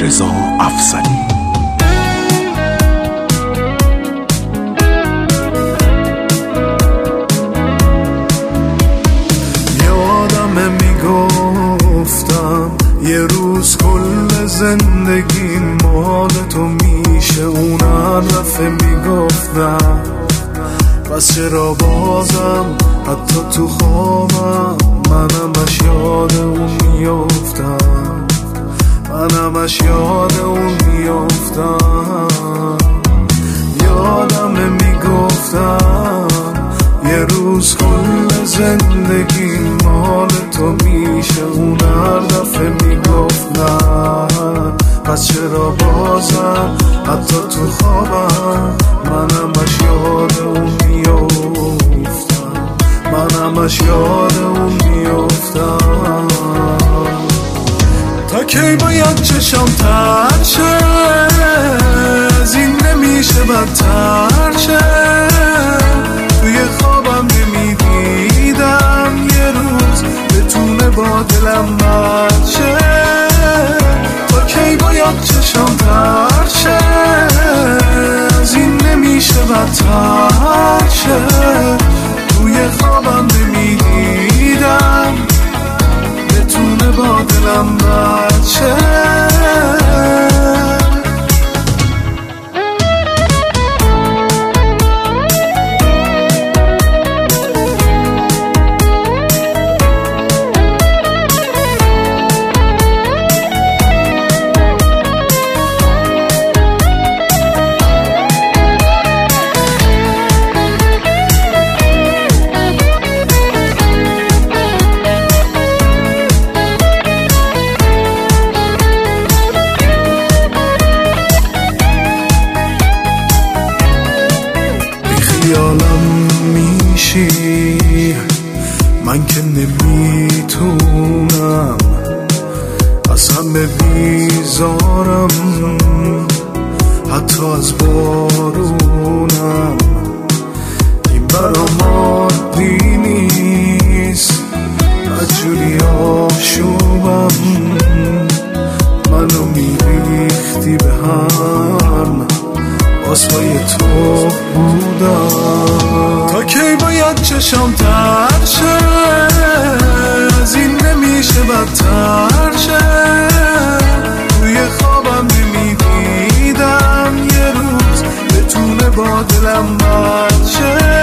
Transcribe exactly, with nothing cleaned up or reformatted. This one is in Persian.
رضا افسری. یادمه میگفتم یه روز کل زندگی مال تو میشه، اونم دفعه میگفتم پس چرا بازم حتی تو خوابم منم اش یاد اون میافتم، منم اش یاد اون میافتم. یادمه میگفتم یه روز کل زندگی مال تو میشه، اون هر دفعه میگفتم پس چرا بازم حتی تو خوابم منم اش یاد اون میافتم، منم اش یاد اون میافتم. تا کی باید چشم تر شه، از این نمیشه بدتر شه، توی خوابم نمیدیدم یه روز بتونه با دلم بد شه. تا کی باید چشم تر شه، از این نمیشه بدتر شه، توی خوابم نمیدیدم بتونه با دلم بد شه. خیالم میشی من که نمیتونم از همه بیزارم، حتی از بارونم این برام عادی نیست، بدجوری آشوبم منو میریختی به هم باز پای تو بودم. تا کی باید چشم تر شه، از این نمیشه بدتر شه، توی خوابم نمیدیدم یه روز بتونه با دلم بد شه.